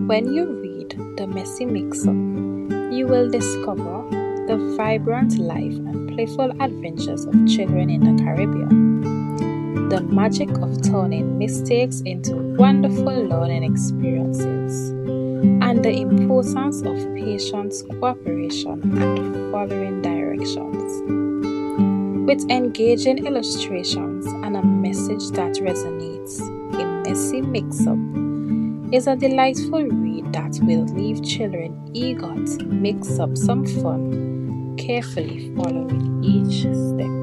When you read The Messy Mix-Up, you will discover the vibrant life and playful adventures of children in the Caribbean, the magic of turning mistakes into wonderful learning experiences, and the importance of patience, cooperation, and following directions. With engaging illustrations and a message that resonates, A Messy Mix-Up is a delightful read that will leave children eager to mix up some fun, carefully following each step.